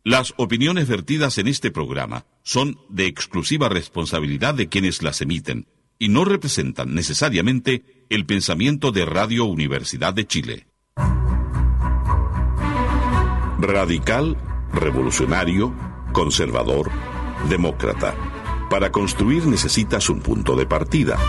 Las opiniones vertidas en este programa son de exclusiva responsabilidad de quienes las emiten y no representan necesariamente el pensamiento de Radio Universidad de Chile. Radical, revolucionario, conservador, demócrata. Para construir necesitas un punto de partida.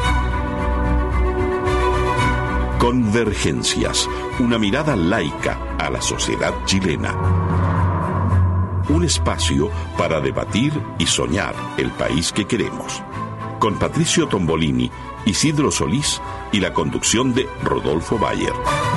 Convergencias, una mirada laica a la sociedad chilena. Un espacio para debatir y soñar el país que queremos. Con Patricio Tombolini, Isidro Solís y la conducción de Rodolfo Bayer.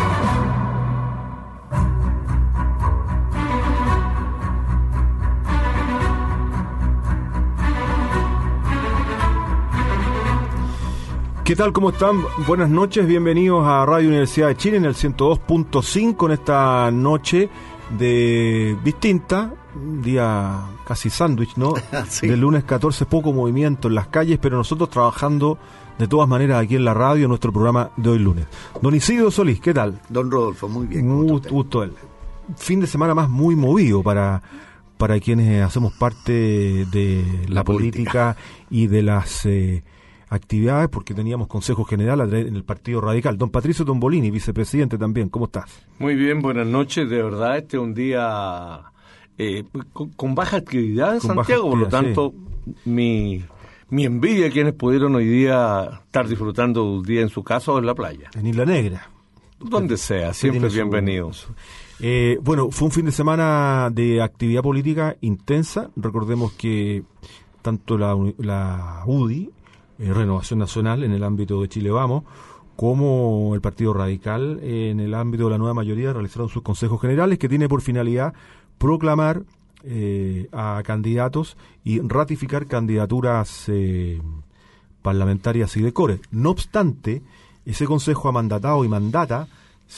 ¿Qué tal? ¿Cómo están? Buenas noches, bienvenidos a Radio Universidad de Chile en el 102.5 en esta noche de distinta, día casi sándwich, ¿no? Sí. Del lunes 14, poco movimiento en las calles, pero nosotros trabajando de todas maneras aquí en la radio, en nuestro programa de hoy lunes. Don Isidro Solís, ¿qué tal? Don Rodolfo, muy bien. Gusto. El fin de semana más muy movido para quienes hacemos parte de la política y de las actividades, porque teníamos Consejo General en el Partido Radical. Don Patricio Tombolini, vicepresidente también, ¿cómo estás? Muy bien, buenas noches. De verdad, este es un día con baja actividad en Santiago, por lo tanto, sí. Mi envidia a quienes pudieron hoy día estar disfrutando un día en su casa o en la playa. En Isla Negra. Donde sea, siempre bienvenidos. Bueno, fue un fin de semana de actividad política intensa. Recordemos que tanto la UDI, Renovación Nacional en el ámbito de Chile Vamos, como el Partido Radical en el ámbito de la nueva mayoría realizaron sus consejos generales, que tiene por finalidad proclamar a candidatos y ratificar candidaturas parlamentarias y de core. No obstante, ese consejo ha mandatado y mandata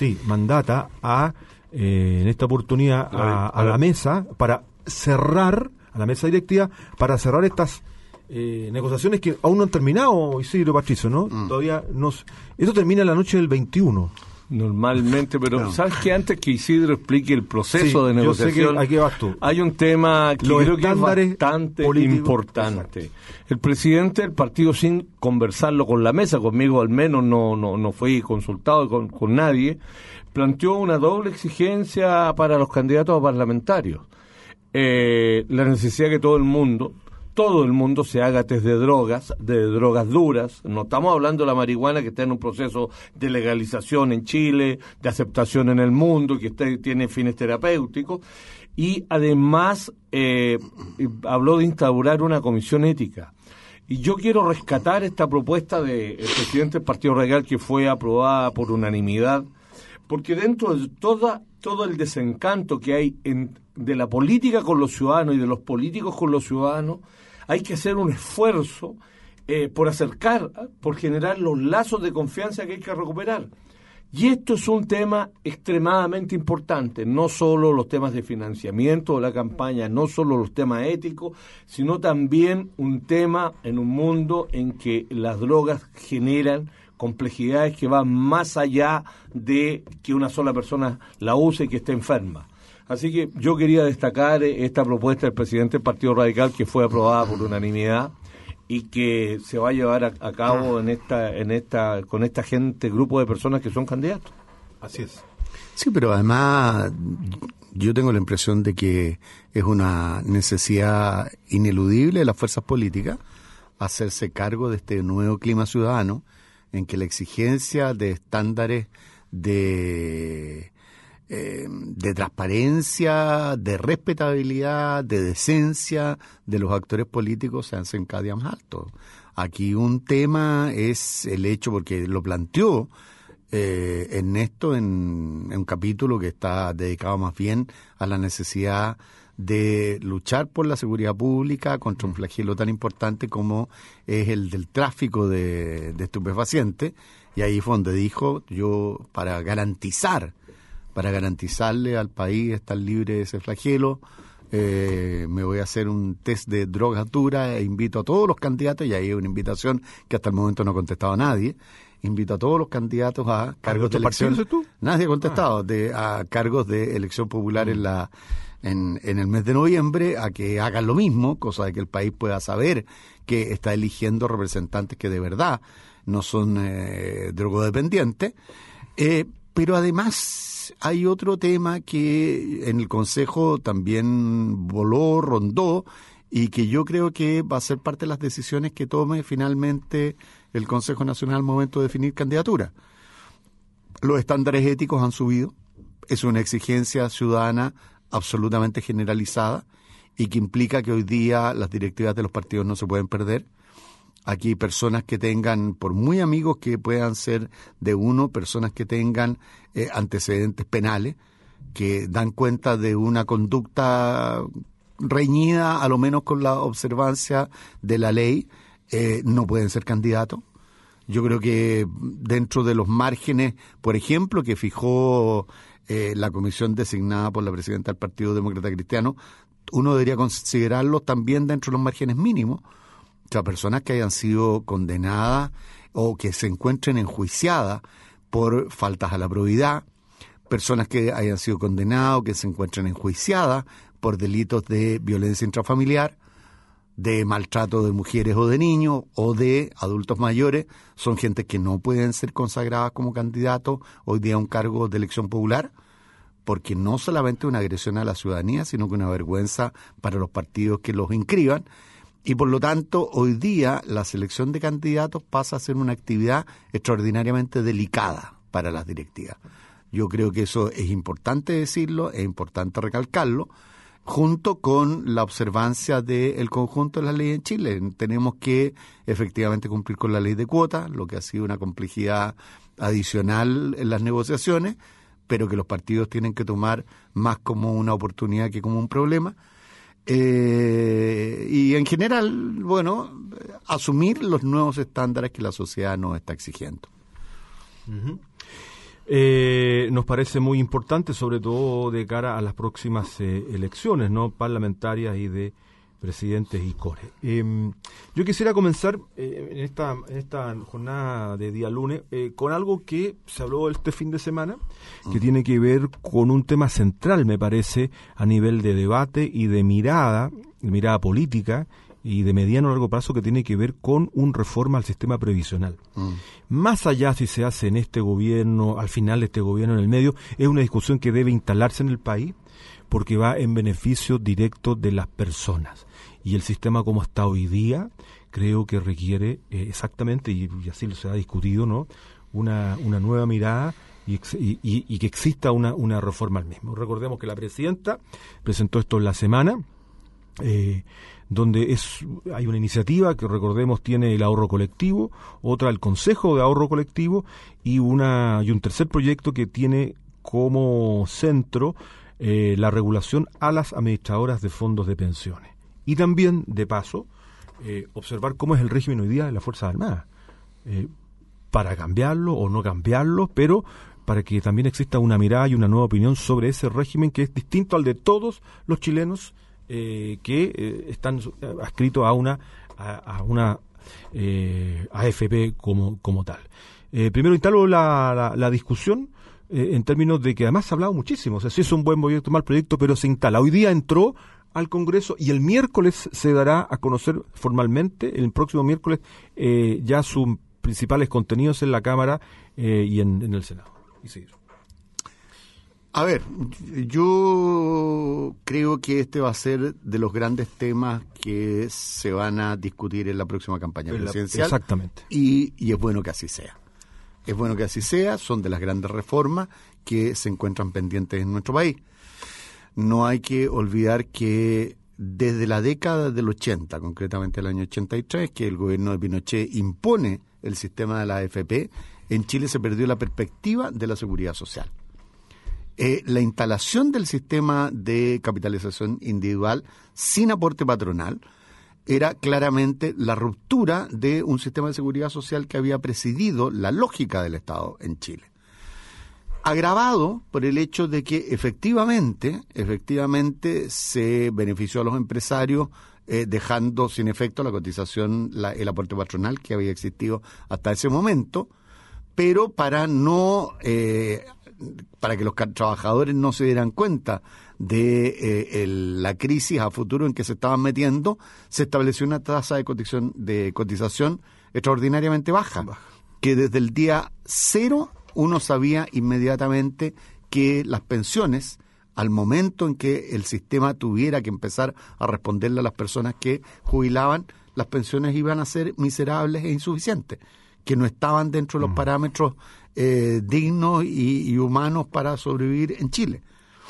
a en esta oportunidad a la mesa para cerrar, a la mesa directiva, para cerrar estas negociaciones que aún no han terminado, Isidro Patricio, ¿no? Todavía no. Esto termina la noche del 21. Normalmente, pero no. ¿Sabes que antes que Isidro explique el proceso de negociación, yo sé que aquí vas tú. Hay un tema que Los creo que es bastante importante? Exacto. El presidente del partido, sin conversarlo con la mesa, conmigo al menos no fui consultado con nadie, planteó una doble exigencia para los candidatos a parlamentarios. La necesidad que todo el mundo se haga test de drogas duras. No estamos hablando de la marihuana, que está en un proceso de legalización en Chile, de aceptación en el mundo, que tiene fines terapéuticos. Y además habló de instaurar una comisión ética. Y yo quiero rescatar esta propuesta del presidente del Partido Radical, que fue aprobada por unanimidad, porque dentro de todo el desencanto que hay de la política con los ciudadanos y de los políticos con los ciudadanos, hay que hacer un esfuerzo por generar los lazos de confianza que hay que recuperar. Y esto es un tema extremadamente importante, no solo los temas de financiamiento de la campaña, no solo los temas éticos, sino también un tema en un mundo en que las drogas generan complejidades que van más allá de que una sola persona la use y que esté enferma. Así que yo quería destacar esta propuesta del presidente del Partido Radical, que fue aprobada por unanimidad y que se va a llevar a cabo con esta grupo de personas que son candidatos. Así es. Sí, pero además yo tengo la impresión de que es una necesidad ineludible de las fuerzas políticas hacerse cargo de este nuevo clima ciudadano en que la exigencia de estándares de transparencia, de respetabilidad, de decencia de los actores políticos se hacen cada día más altos. Aquí un tema es el hecho, porque lo planteó Ernesto en un capítulo que está dedicado más bien a la necesidad de luchar por la seguridad pública contra un flagelo tan importante como es el del tráfico de estupefacientes, y ahí fue donde dijo: yo para garantizarle al país estar libre de ese flagelo, me voy a hacer un test de drogas duras e invito a todos los candidatos, y ahí hay una invitación que hasta el momento no ha contestado a nadie, invito a todos los candidatos a cargos de elección. Nadie ha contestado, a cargos de elección popular en el mes de noviembre, a que hagan lo mismo, cosa de que el país pueda saber que está eligiendo representantes que de verdad no son drogodependientes. Pero además hay otro tema que en el Consejo también rondó, y que yo creo que va a ser parte de las decisiones que tome finalmente el Consejo Nacional al momento de definir candidatura. Los estándares éticos han subido, es una exigencia ciudadana absolutamente generalizada y que implica que hoy día las directivas de los partidos no se pueden perder. Aquí personas que tengan, por muy amigos que puedan ser de uno, personas que tengan antecedentes penales, que dan cuenta de una conducta reñida a lo menos con la observancia de la ley, no pueden ser candidatos. Yo creo que dentro de los márgenes, por ejemplo, que fijó la comisión designada por la presidenta del Partido Demócrata Cristiano, uno debería considerarlos también dentro de los márgenes mínimos. O sea, personas que hayan sido condenadas o que se encuentren enjuiciadas por faltas a la probidad, personas que hayan sido condenadas o que se encuentren enjuiciadas por delitos de violencia intrafamiliar, de maltrato de mujeres o de niños o de adultos mayores, son gente que no pueden ser consagradas como candidatos hoy día a un cargo de elección popular, porque no solamente una agresión a la ciudadanía, sino que una vergüenza para los partidos que los inscriban. Y por lo tanto, hoy día la selección de candidatos pasa a ser una actividad extraordinariamente delicada para las directivas. Yo creo que eso es importante decirlo, es importante recalcarlo, junto con la observancia del conjunto de las leyes en Chile. Tenemos que efectivamente cumplir con la ley de cuotas, lo que ha sido una complejidad adicional en las negociaciones, pero que los partidos tienen que tomar más como una oportunidad que como un problema. Y en general, bueno, asumir los nuevos estándares que la sociedad nos está exigiendo. Uh-huh. Nos parece muy importante, sobre todo de cara a las próximas elecciones, ¿no?, parlamentarias y de presidentes y core. Yo quisiera comenzar en esta jornada de día lunes con algo que se habló este fin de semana, que tiene que ver con un tema central, me parece, a nivel de debate y de mirada política y de mediano a largo plazo, que tiene que ver con una reforma al sistema previsional. Más allá si se hace en este gobierno, al final de este gobierno, en el medio, es una discusión que debe instalarse en el país porque va en beneficio directo de las personas. Y el sistema como está hoy día creo que requiere exactamente, y así se ha discutido, ¿no?, una nueva mirada y que exista una reforma al mismo. Recordemos que la presidenta presentó esto en la semana, donde hay una iniciativa que, recordemos, tiene el ahorro colectivo, otra el Consejo de Ahorro Colectivo y un tercer proyecto que tiene como centro la regulación a las administradoras de fondos de pensiones. Y también, de paso, observar cómo es el régimen hoy día de las Fuerzas Armadas, para cambiarlo o no cambiarlo, pero para que también exista una mirada y una nueva opinión sobre ese régimen que es distinto al de todos los chilenos que están adscritos a una AFP como tal. Primero instalo la discusión en términos de que además se ha hablado muchísimo, o sea, si es un buen proyecto, mal proyecto, pero se instala. Hoy día entró al Congreso y el miércoles se dará a conocer formalmente, el próximo miércoles, ya sus principales contenidos en la Cámara y en el Senado. Y seguir. A ver, yo creo que este va a ser de los grandes temas que se van a discutir en la próxima campaña presidencial. Exactamente. Y es bueno que así sea. Es bueno que así sea, son de las grandes reformas que se encuentran pendientes en nuestro país. No hay que olvidar que desde la década del 80, concretamente el año 83, que el gobierno de Pinochet impone el sistema de la AFP, en Chile se perdió la perspectiva de la seguridad social. La instalación del sistema de capitalización individual sin aporte patronal era claramente la ruptura de un sistema de seguridad social que había presidido la lógica del Estado en Chile. Agravado por el hecho de que efectivamente se benefició a los empresarios dejando sin efecto la cotización, el aporte patronal que había existido hasta ese momento, pero para que los trabajadores no se dieran cuenta de la crisis a futuro en que se estaban metiendo, se estableció una tasa de cotización extraordinariamente baja, que desde el día 0 uno sabía inmediatamente que las pensiones, al momento en que el sistema tuviera que empezar a responderle a las personas que jubilaban, las pensiones iban a ser miserables e insuficientes, que no estaban dentro de los parámetros dignos y humanos para sobrevivir en Chile.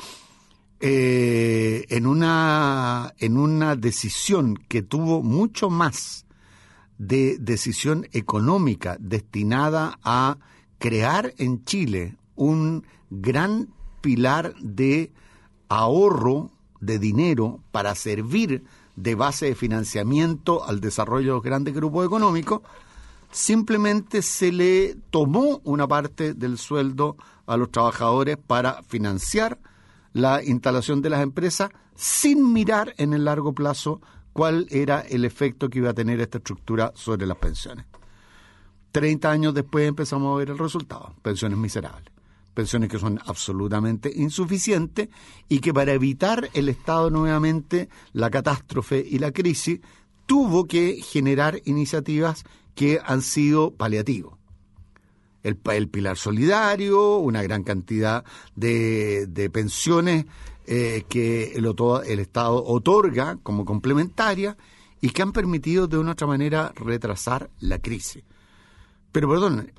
En una decisión que tuvo mucho más de decisión económica destinada a crear en Chile un gran pilar de ahorro de dinero para servir de base de financiamiento al desarrollo de los grandes grupos económicos, simplemente se le tomó una parte del sueldo a los trabajadores para financiar la instalación de las empresas sin mirar en el largo plazo cuál era el efecto que iba a tener esta estructura sobre las pensiones. 30 años después empezamos a ver el resultado, pensiones miserables, pensiones que son absolutamente insuficientes y que para evitar el Estado nuevamente, la catástrofe y la crisis, tuvo que generar iniciativas que han sido paliativos. El pilar solidario, una gran cantidad de pensiones que el Estado otorga como complementarias y que han permitido de una u otra manera retrasar la crisis. Pero perdón,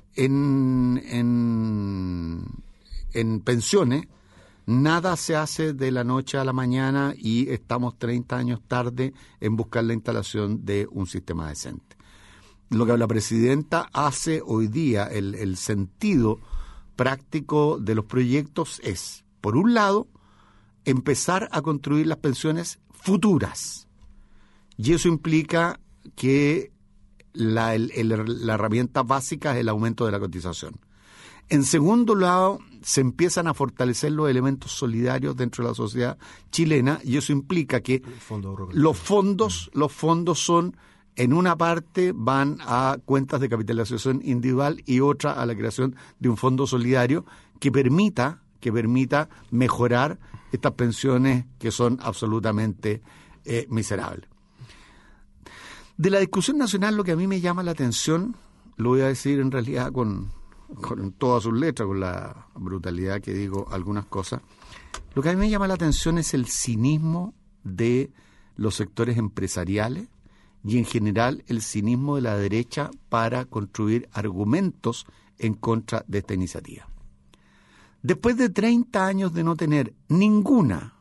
en pensiones nada se hace de la noche a la mañana y estamos 30 años tarde en buscar la instalación de un sistema decente. Lo que la presidenta hace hoy día, el sentido práctico de los proyectos es, por un lado, empezar a construir las pensiones futuras. Y eso implica que la herramienta básica es el aumento de la cotización. En segundo lado, se empiezan a fortalecer los elementos solidarios dentro de la sociedad chilena y eso implica que los fondos son, en una parte van a cuentas de capitalización individual y otra a la creación de un fondo solidario que permita mejorar estas pensiones que son absolutamente miserables. De la discusión nacional, lo que a mí me llama la atención, lo voy a decir en realidad con todas sus letras, con la brutalidad que digo algunas cosas, lo que a mí me llama la atención es el cinismo de los sectores empresariales y en general el cinismo de la derecha para construir argumentos en contra de esta iniciativa. Después de 30 años de no tener ninguna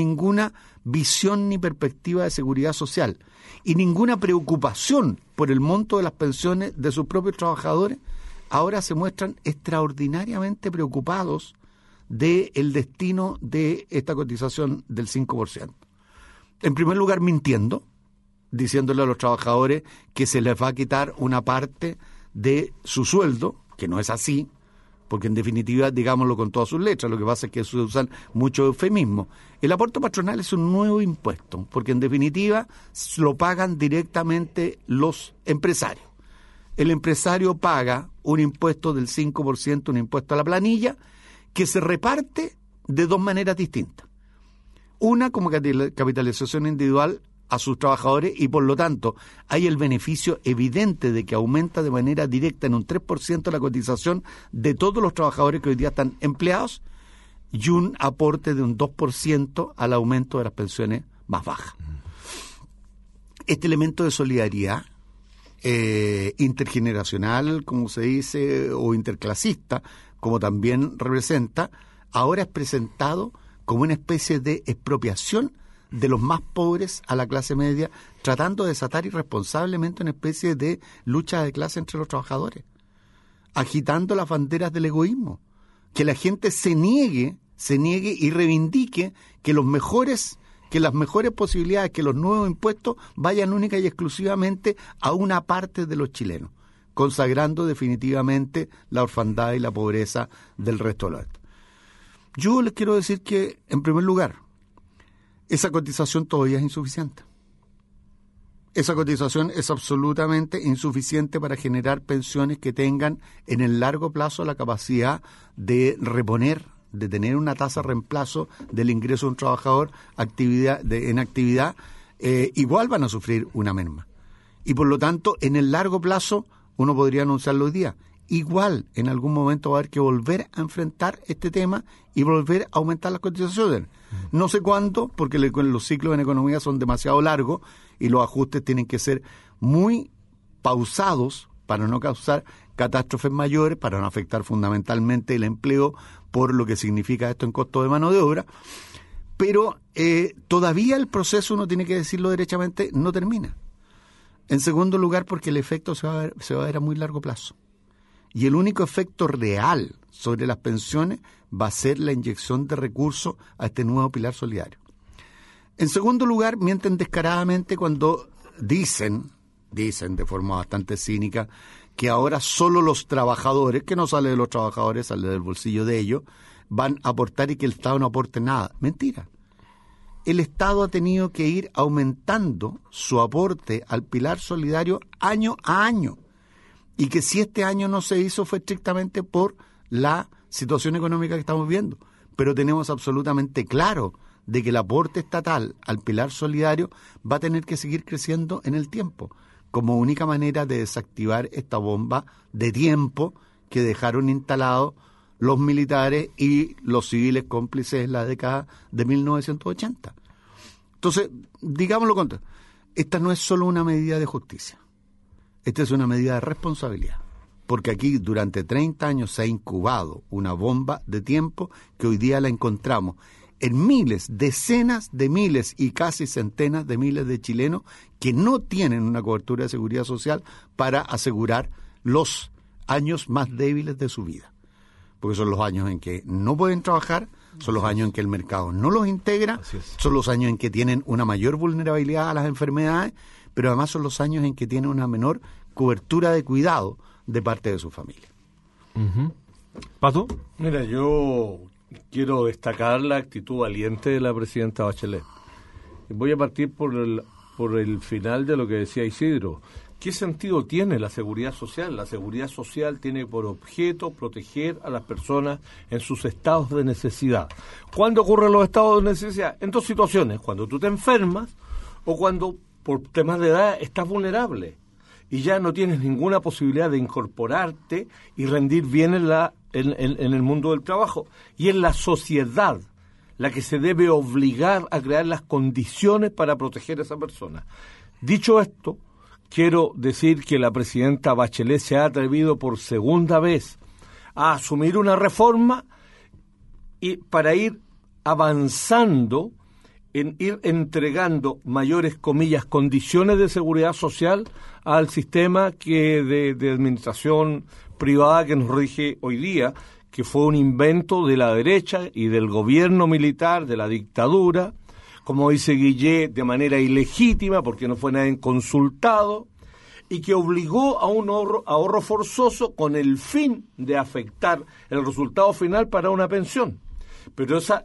visión ni perspectiva de seguridad social y ninguna preocupación por el monto de las pensiones de sus propios trabajadores, ahora se muestran extraordinariamente preocupados del destino de esta cotización del 5%. En primer lugar, mintiendo, diciéndole a los trabajadores que se les va a quitar una parte de su sueldo, que no es así, porque en definitiva, digámoslo con todas sus letras, lo que pasa es que se usan muchos eufemismos. El aporte patronal es un nuevo impuesto, porque en definitiva lo pagan directamente los empresarios. El empresario paga un impuesto del 5%, un impuesto a la planilla, que se reparte de dos maneras distintas. Una como capitalización individual a sus trabajadores y por lo tanto hay el beneficio evidente de que aumenta de manera directa en un 3% la cotización de todos los trabajadores que hoy día están empleados y un aporte de un 2% al aumento de las pensiones más bajas. Este elemento de solidaridad intergeneracional, como se dice, o interclasista, como también representa, ahora es presentado como una especie de expropiación de los más pobres a la clase media, tratando de desatar irresponsablemente una especie de lucha de clase entre los trabajadores, agitando las banderas del egoísmo, que la gente se niegue y reivindique que las mejores posibilidades, que los nuevos impuestos vayan única y exclusivamente a una parte de los chilenos, consagrando definitivamente la orfandad y la pobreza del resto de los estados. Yo les quiero decir que, en primer lugar, esa cotización todavía es insuficiente. esa cotización es absolutamente insuficiente para generar pensiones que tengan en el largo plazo la capacidad de reponer, de tener una tasa de reemplazo del ingreso de un trabajador en actividad, igual van a sufrir una merma. Y por lo tanto, en el largo plazo, uno podría anunciarlo hoy día, igual en algún momento va a haber que volver a enfrentar este tema y volver a aumentar las cotizaciones. No sé cuándo, porque los ciclos en economía son demasiado largos y los ajustes tienen que ser muy pausados para no causar catástrofes mayores, para no afectar fundamentalmente el empleo por lo que significa esto en costo de mano de obra. Pero todavía el proceso, uno tiene que decirlo derechamente, no termina. En segundo lugar, porque el efecto se va a ver a muy largo plazo. Y el único efecto real sobre las pensiones va a ser la inyección de recursos a este nuevo pilar solidario. En segundo lugar, mienten descaradamente cuando dicen de forma bastante cínica, que ahora solo los trabajadores, que no sale de los trabajadores, sale del bolsillo de ellos, van a aportar y que el Estado no aporte nada. Mentira. El Estado ha tenido que ir aumentando su aporte al pilar solidario año a año. Y que si este año no se hizo fue estrictamente por la situación económica que estamos viendo. Pero tenemos absolutamente claro de que el aporte estatal al pilar solidario va a tener que seguir creciendo en el tiempo, como única manera de desactivar esta bomba de tiempo que dejaron instalado los militares y los civiles cómplices en la década de 1980. Entonces, digámoslo contrario, esta no es solo una medida de justicia. Esta es una medida de responsabilidad, porque aquí durante 30 años se ha incubado una bomba de tiempo que hoy día la encontramos en miles, decenas de miles y casi centenas de miles de chilenos que no tienen una cobertura de seguridad social para asegurar los años más débiles de su vida. Porque son los años en que no pueden trabajar, son los años en que el mercado no los integra, son los años en que tienen una mayor vulnerabilidad a las enfermedades, pero además son los años en que tienen una menor cobertura de cuidado de parte de su familia. ¿Pato? Mira, yo quiero destacar la actitud valiente de la presidenta Bachelet. Voy a partir por el final de lo que decía Isidro. ¿Qué sentido tiene la seguridad social? La seguridad social tiene por objeto proteger a las personas en sus estados de necesidad. ¿Cuándo ocurren los estados de necesidad? En dos situaciones: cuando tú te enfermas o cuando por temas de edad estás vulnerable y ya no tienes ninguna posibilidad de incorporarte y rendir bien en el mundo del trabajo. Y es la sociedad la que se debe obligar a crear las condiciones para proteger a esa persona. Dicho esto, quiero decir que la presidenta Bachelet se ha atrevido por segunda vez a asumir una reforma y para ir avanzando en ir entregando mayores, comillas, condiciones de seguridad social al sistema de administración privada que nos rige hoy día, que fue un invento de la derecha y del gobierno militar, de la dictadura, como dice Guillé, de manera ilegítima, porque no fue nadie consultado, y que obligó a un ahorro forzoso con el fin de afectar el resultado final para una pensión. Pero esa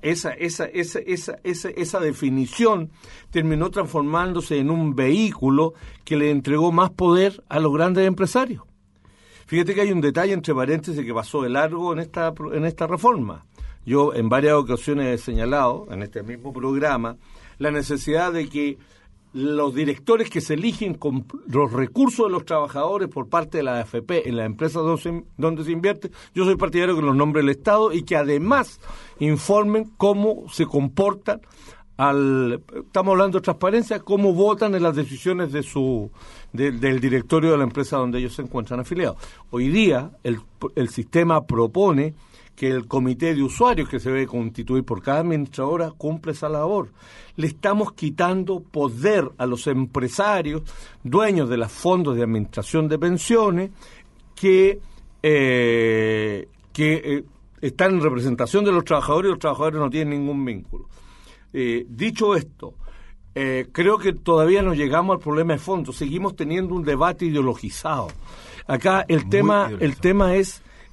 definición terminó transformándose en un vehículo que le entregó más poder a los grandes empresarios. Fíjate que hay un detalle entre paréntesis que pasó de largo en esta reforma. Yo en varias ocasiones he señalado en este mismo programa la necesidad de que los directores que se eligen con los recursos de los trabajadores por parte de la AFP en las empresas donde se invierte, yo soy partidario que los nombre el Estado y que además informen cómo se comportan estamos hablando de transparencia, cómo votan en las decisiones del directorio de la empresa donde ellos se encuentran afiliados. Hoy día el sistema propone que el comité de usuarios que se debe constituir por cada administradora cumple esa labor. Le estamos quitando poder a los empresarios, dueños de los fondos de administración de pensiones, que están en representación de los trabajadores y los trabajadores no tienen ningún vínculo. Dicho esto, creo que todavía no llegamos al problema de fondo, seguimos teniendo un debate ideologizado. Acá el tema es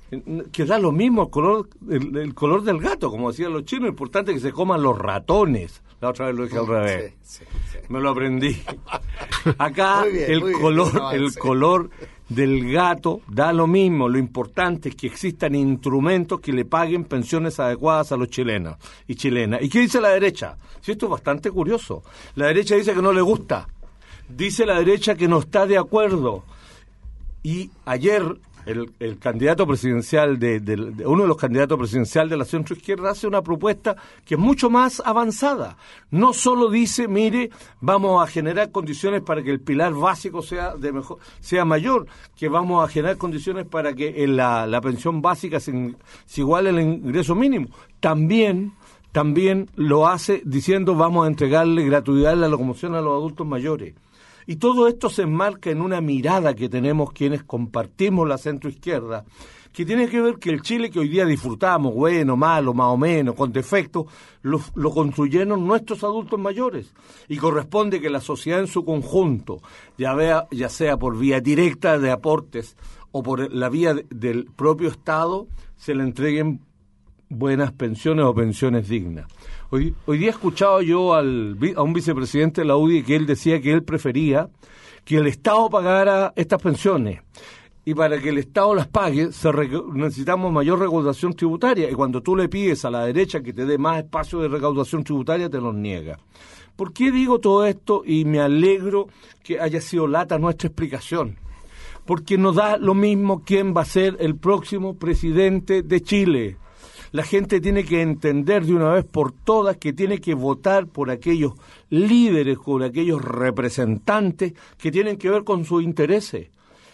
que da lo mismo el color del gato, como decían los chinos, es importante que se coman los ratones. La otra vez lo dije al revés. Sí. Me lo aprendí. Acá bien, el color del gato da lo mismo. Lo importante es que existan instrumentos que le paguen pensiones adecuadas a los chilenos y chilenas. ¿Y qué dice la derecha? Sí, esto es bastante curioso. La derecha dice que no le gusta. Dice la derecha que no está de acuerdo. Y ayer el candidato presidencial uno de los candidatos presidenciales de la centroizquierda hace una propuesta que es mucho más avanzada. No solo dice, mire, vamos a generar condiciones para que el pilar básico sea mayor, que vamos a generar condiciones para que la pensión básica se iguale al ingreso mínimo. También lo hace diciendo vamos a entregarle gratuidad en la locomoción a los adultos mayores. Y todo esto se enmarca en una mirada que tenemos quienes compartimos la centroizquierda, que tiene que ver que el Chile que hoy día disfrutamos, bueno, malo, más o menos, con defectos, lo construyeron nuestros adultos mayores. Y corresponde que la sociedad en su conjunto, ya sea por vía directa de aportes o por la vía del propio Estado, se le entreguen buenas pensiones o pensiones dignas. Hoy día he escuchado yo a un vicepresidente de la UDI que él decía que él prefería que el Estado pagara estas pensiones. Y para que el Estado las pague necesitamos mayor recaudación tributaria. Y cuando tú le pides a la derecha que te dé más espacio de recaudación tributaria, te los niega. ¿Por qué digo todo esto? Y me alegro que haya sido lata nuestra explicación. Porque nos da lo mismo quién va a ser el próximo presidente de Chile. La gente tiene que entender de una vez por todas que tiene que votar por aquellos líderes, por aquellos representantes que tienen que ver con sus intereses.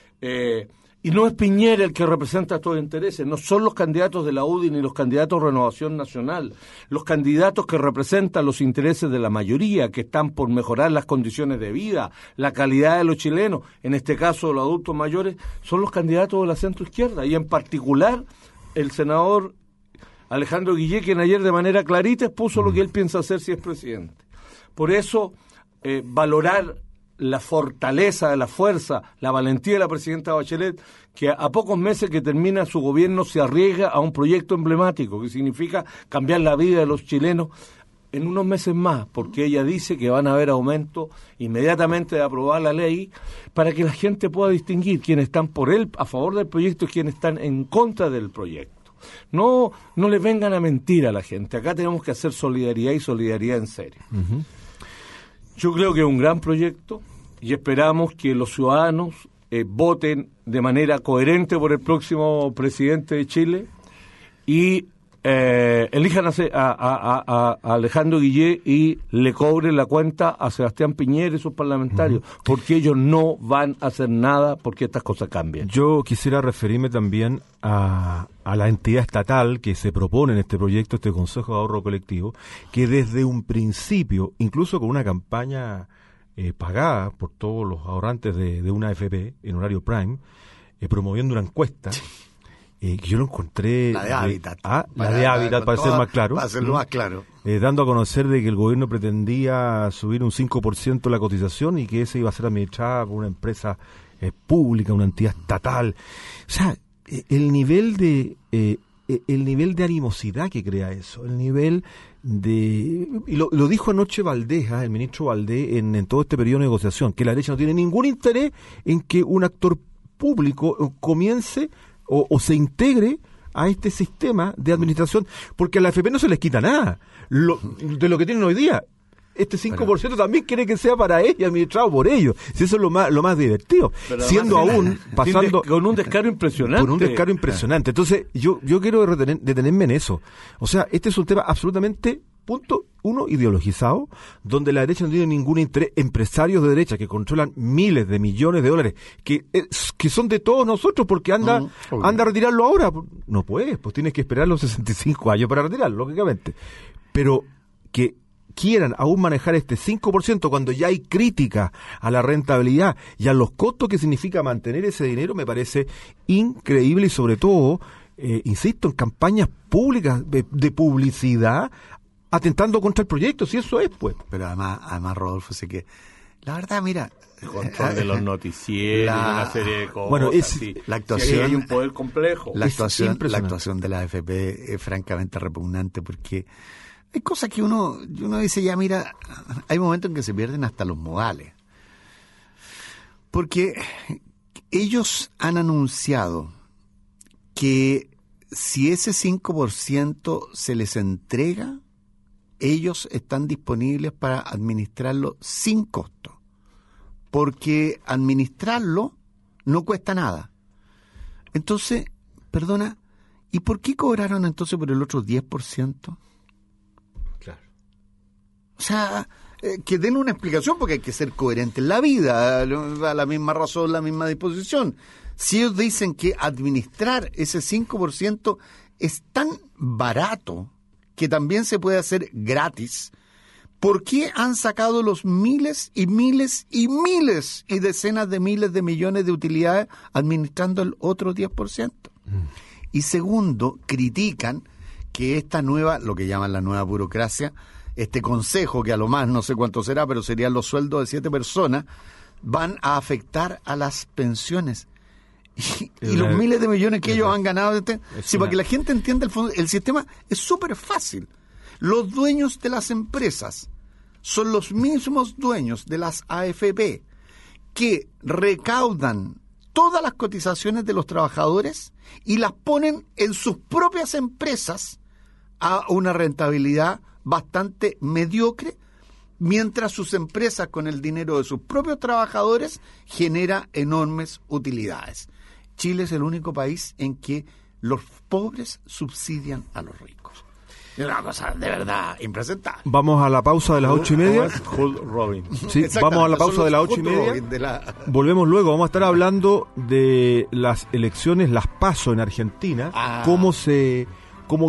Y no es Piñera el que representa estos intereses, no son los candidatos de la UDI ni los candidatos de Renovación Nacional. Los candidatos que representan los intereses de la mayoría, que están por mejorar las condiciones de vida, la calidad de los chilenos, en este caso los adultos mayores, son los candidatos de la centroizquierda. Y en particular el senador Alejandro Guillé, quien ayer de manera clarita expuso lo que él piensa hacer si es presidente. Por eso, valorar la fortaleza, la fuerza, la valentía de la presidenta Bachelet, que a pocos meses que termina su gobierno se arriesga a un proyecto emblemático, que significa cambiar la vida de los chilenos en unos meses más, porque ella dice que van a haber aumento inmediatamente de aprobar la ley, para que la gente pueda distinguir quiénes están a favor del proyecto y quiénes están en contra del proyecto. No le vengan a mentir a la gente. Acá tenemos que hacer solidaridad y solidaridad en serio. Uh-huh. Yo creo que es un gran proyecto y esperamos que los ciudadanos voten de manera coherente por el próximo presidente de Chile y elijan a Alejandro Guillé y le cobren la cuenta a Sebastián Piñera y sus parlamentarios, porque ellos no van a hacer nada porque estas cosas cambian. Yo quisiera referirme también a la entidad estatal que se propone en este proyecto, este Consejo de Ahorro Colectivo, que desde un principio, incluso con una campaña pagada por todos los ahorrantes de una AFP en horario prime, promoviendo una encuesta que yo lo encontré... La de Hábitat. La de Hábitat, para ser más claro. Para hacerlo más claro. Dando a conocer de que el gobierno pretendía subir un 5% la cotización y que esa iba a ser administrada por una empresa pública, una entidad estatal. O sea, el nivel de animosidad que crea eso, el nivel de... Y lo dijo anoche Valdés, el ministro Valdés, en todo este periodo de negociación, que la derecha no tiene ningún interés en que un actor público comience o se integre a este sistema de administración, porque a la AFP no se les quita nada de lo que tienen hoy día. Este 5% también quiere que sea para ellos, administrado por ellos. Si eso es lo más divertido. Siendo aún pasando... Con un descaro impresionante. Con un descaro impresionante. Entonces, yo quiero detenerme en eso. O sea, este es un tema absolutamente, punto uno, ideologizado, donde la derecha no tiene ningún interés. Empresarios de derecha que controlan miles de millones de dólares, que son de todos nosotros, porque anda a retirarlo ahora. No puedes, pues tienes que esperar los 65 años para retirarlo, lógicamente. Pero que quieran aún manejar este 5% cuando ya hay crítica a la rentabilidad y a los costos que significa mantener ese dinero, me parece increíble y sobre todo, insisto, en campañas públicas de publicidad atentando contra el proyecto, si eso es, pues. Pero además Rodolfo, sé que La verdad, mira... El control de los noticieros, una serie de cosas. Bueno, la actuación... hay un poder complejo. La actuación de la AFP es francamente repugnante porque hay cosas que uno dice, ya mira, hay momentos en que se pierden hasta los modales. Porque ellos han anunciado que si ese 5% se les entrega, ellos están disponibles para administrarlo sin costo. Porque administrarlo no cuesta nada. Entonces, perdona, ¿y por qué cobraron entonces por el otro 10%? Claro. O sea, que den una explicación, porque hay que ser coherente en la vida, a la misma razón, la misma disposición. Si ellos dicen que administrar ese 5% es tan barato que también se puede hacer gratis, ¿por qué han sacado los miles y miles y miles y decenas de miles de millones de utilidades administrando el otro 10%? Y segundo, critican que esta nueva, lo que llaman la nueva burocracia, este consejo, que a lo más no sé cuánto será, pero serían los sueldos de 7 personas, van a afectar a las pensiones. Y los miles de millones que ellos han ganado. Para que la gente entienda, el sistema es súper fácil. Los dueños de las empresas son los mismos dueños de las AFP que recaudan todas las cotizaciones de los trabajadores y las ponen en sus propias empresas a una rentabilidad bastante mediocre, mientras sus empresas, con el dinero de sus propios trabajadores, genera enormes utilidades. Chile es el único país en que los pobres subsidian a los ricos. Es una cosa de verdad impresentable. Vamos a la pausa de las 8:30. Hood Robin. Sí, vamos a la pausa de las 8:30. Volvemos luego. Vamos a estar hablando de las elecciones, las PASO en Argentina. Cómo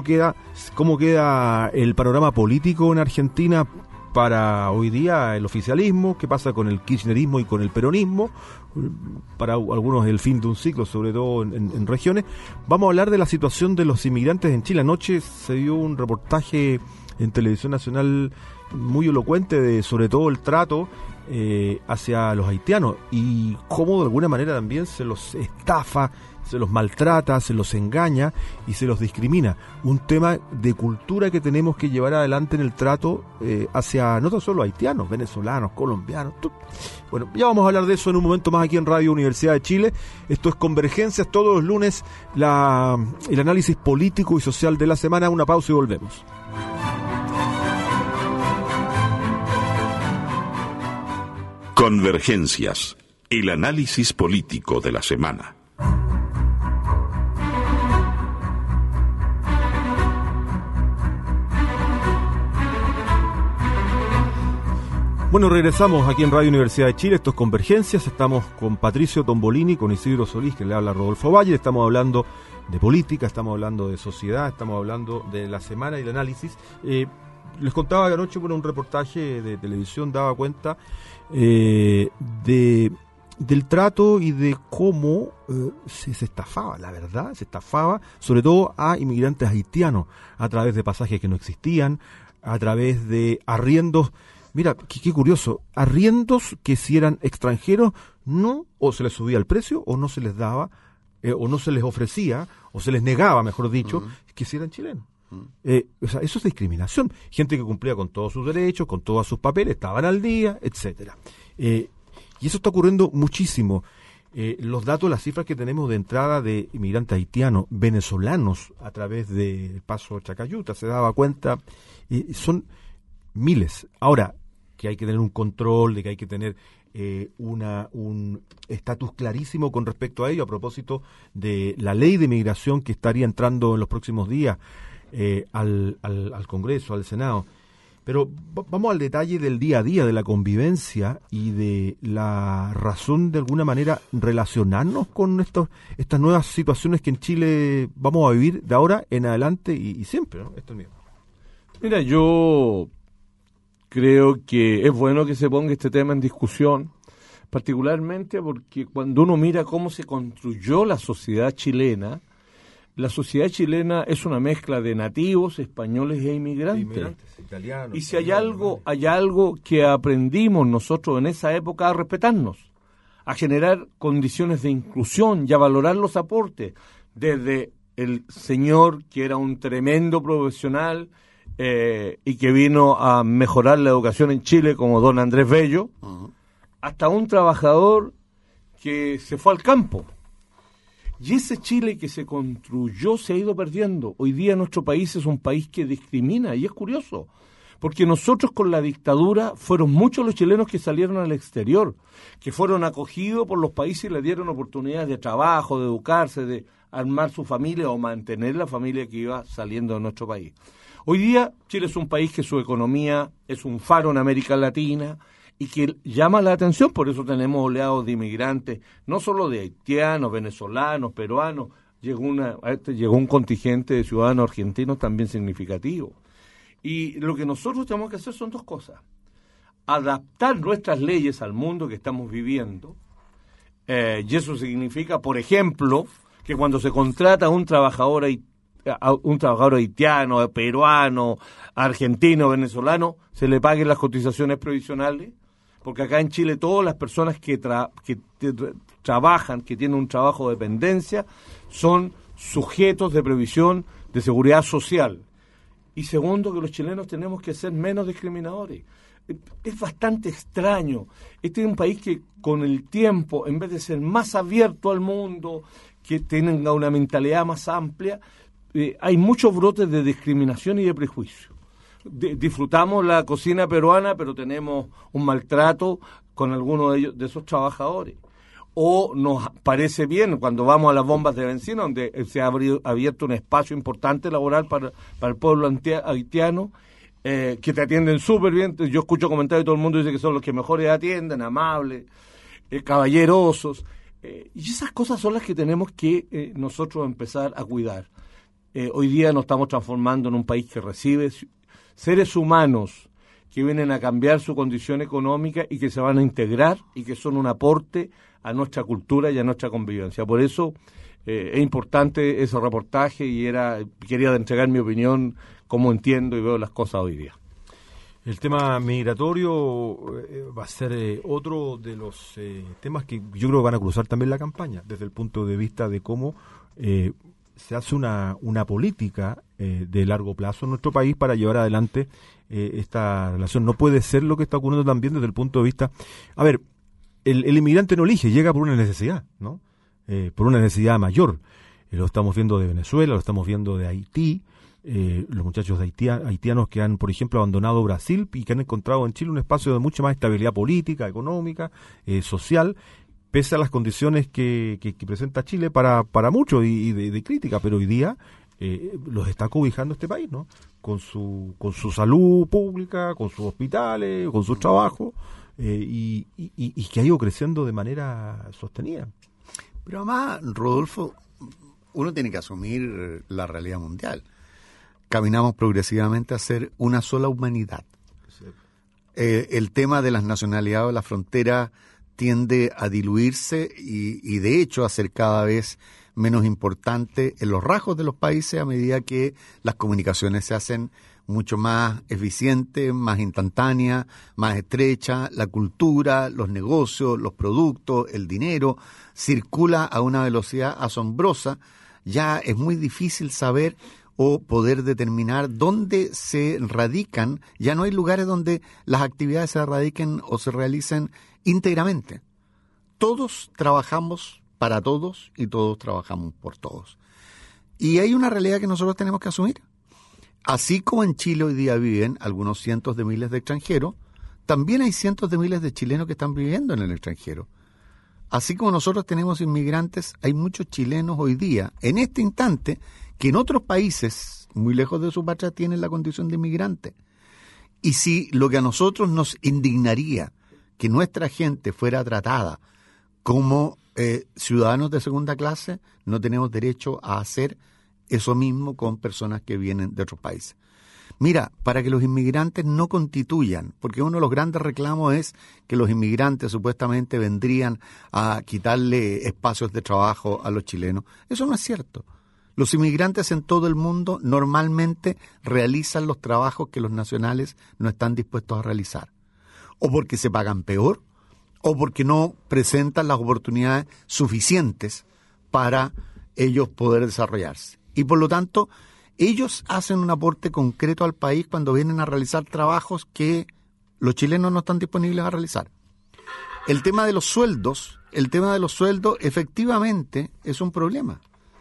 queda el panorama político en Argentina para hoy día, el oficialismo, qué pasa con el kirchnerismo y con el peronismo, para algunos el fin de un ciclo, sobre todo en regiones. Vamos a hablar de la situación de los inmigrantes en Chile. Anoche se dio un reportaje en Televisión Nacional muy elocuente de sobre todo el trato hacia los haitianos y cómo de alguna manera también se los estafa, se los maltrata, se los engaña y se los discrimina. Un tema de cultura que tenemos que llevar adelante en el trato hacia no tan solo haitianos, venezolanos, colombianos. Bueno, ya vamos a hablar de eso en un momento más aquí en Radio Universidad de Chile. Esto es Convergencias, todos los lunes el análisis político y social de la semana. Una pausa y volvemos. Convergencias, el análisis político de la semana. Bueno, regresamos aquí en Radio Universidad de Chile. Esto es Convergencias. Estamos con Patricio Tombolini, con Isidro Solís, que le habla Rodolfo Valle. Estamos hablando de política, estamos hablando de sociedad, estamos hablando de la semana y el análisis. Les contaba que anoche por un reportaje de televisión daba cuenta del trato y de cómo se estafaba, la verdad, se estafaba sobre todo a inmigrantes haitianos a través de pasajes que no existían, a través de arriendos. Mira, qué curioso, arriendos que si eran extranjeros, no, o se les subía el precio, o no se les daba, o no se les ofrecía, o se les negaba, mejor dicho, que si eran chilenos. O sea, eso es discriminación. Gente que cumplía con todos sus derechos, con todos sus papeles, estaban al día, etcétera. Y eso está ocurriendo muchísimo. Los datos, las cifras que tenemos de entrada de inmigrantes haitianos, venezolanos, a través del Paso Chacayuta, se daba cuenta, son miles. Ahora, que hay que tener un control, de que hay que tener un estatus clarísimo con respecto a ello, a propósito de la ley de migración que estaría entrando en los próximos días al Congreso, al Senado. Pero vamos al detalle del día a día, de la convivencia y de la razón de alguna manera relacionarnos con estas nuevas situaciones que en Chile vamos a vivir de ahora en adelante y siempre, ¿no? Esto es mío. Mira, yo creo que es bueno que se ponga este tema en discusión, particularmente porque cuando uno mira cómo se construyó la sociedad chilena, la sociedad chilena es una mezcla de nativos, españoles e inmigrantes. Italianos. Y si hay algo que aprendimos nosotros en esa época, a respetarnos, a generar condiciones de inclusión y a valorar los aportes, desde el señor que era un tremendo profesional y que vino a mejorar la educación en Chile, como don Andrés Bello, hasta un trabajador que se fue al campo. Y ese Chile que se construyó se ha ido perdiendo. Hoy día nuestro país es un país que discrimina, y es curioso, porque nosotros con la dictadura fueron muchos los chilenos que salieron al exterior, que fueron acogidos por los países y le dieron oportunidades de trabajo, de educarse, de armar su familia o mantener la familia que iba saliendo de nuestro país. Hoy día Chile es un país que su economía es un faro en América Latina, y que llama la atención, por eso tenemos oleados de inmigrantes, no solo de haitianos, venezolanos, peruanos, llegó un contingente de ciudadanos argentinos también significativo. Y lo que nosotros tenemos que hacer son dos cosas: adaptar nuestras leyes al mundo que estamos viviendo, y eso significa, por ejemplo, que cuando se contrata a un trabajador haitiano, peruano, argentino, venezolano, se le paguen las cotizaciones previsionales, porque acá en Chile todas las personas que trabajan, que tienen un trabajo de dependencia, son sujetos de previsión de seguridad social. Y segundo, que los chilenos tenemos que ser menos discriminadores. Es bastante extraño. Este es un país que con el tiempo, en vez de ser más abierto al mundo, que tenga una mentalidad más amplia, hay muchos brotes de discriminación y de prejuicio. Disfrutamos la cocina peruana, pero tenemos un maltrato con algunos de esos trabajadores. O nos parece bien cuando vamos a las bombas de bencina, donde se ha abierto un espacio importante laboral para el pueblo haitiano, que te atienden súper bien. Yo escucho comentarios y todo el mundo dice que son los que mejores atienden, amables, caballerosos. Y esas cosas son las que tenemos que nosotros empezar a cuidar. Hoy día nos estamos transformando en un país que recibe seres humanos que vienen a cambiar su condición económica y que se van a integrar y que son un aporte a nuestra cultura y a nuestra convivencia. Por eso es importante ese reportaje y quería entregar mi opinión, cómo entiendo y veo las cosas hoy día. El tema migratorio va a ser otro de los temas que yo creo que van a cruzar también la campaña, desde el punto de vista de cómo se hace una política de largo plazo en nuestro país para llevar adelante esta relación. No puede ser lo que está ocurriendo también desde el punto de vista... A ver, el inmigrante no elige, llega por una necesidad, ¿no? Por una necesidad mayor. Lo estamos viendo de Venezuela, lo estamos viendo de Haití, los muchachos haitianos que han, por ejemplo, abandonado Brasil y que han encontrado en Chile un espacio de mucha más estabilidad política, económica, social, pese a las condiciones que presenta Chile para muchos y de crítica, pero hoy día los está cobijando este país, ¿no? Con su salud pública, con sus hospitales, con sus trabajos, y que ha ido creciendo de manera sostenida. Pero además, Rodolfo, uno tiene que asumir la realidad mundial. Caminamos progresivamente a ser una sola humanidad. El tema de las nacionalidades o la frontera tiende a diluirse y de hecho a ser cada vez menos importante en los rasgos de los países a medida que las comunicaciones se hacen mucho más eficientes, más instantáneas, más estrechas, la cultura, los negocios, los productos, el dinero, circula a una velocidad asombrosa. Ya es muy difícil saber o poder determinar dónde se radican. Ya no hay lugares donde las actividades se radiquen o se realicen íntegramente. Todos trabajamos para todos y todos trabajamos por todos. Y hay una realidad que nosotros tenemos que asumir. Así como en Chile hoy día viven algunos cientos de miles de extranjeros, también hay cientos de miles de chilenos que están viviendo en el extranjero. Así como nosotros tenemos inmigrantes, hay muchos chilenos hoy día, en este instante, que en otros países, muy lejos de su patria, tienen la condición de inmigrante. Y si lo que a nosotros nos indignaría que nuestra gente fuera tratada como ciudadanos de segunda clase, no tenemos derecho a hacer eso mismo con personas que vienen de otros países. Mira, para que los inmigrantes no constituyan, porque uno de los grandes reclamos es que los inmigrantes supuestamente vendrían a quitarle espacios de trabajo a los chilenos. Eso no es cierto. Los inmigrantes en todo el mundo normalmente realizan los trabajos que los nacionales no están dispuestos a realizar, o porque se pagan peor, o porque no presentan las oportunidades suficientes para ellos poder desarrollarse. Y por lo tanto, ellos hacen un aporte concreto al país cuando vienen a realizar trabajos que los chilenos no están disponibles a realizar. El tema de los sueldos efectivamente es un problema.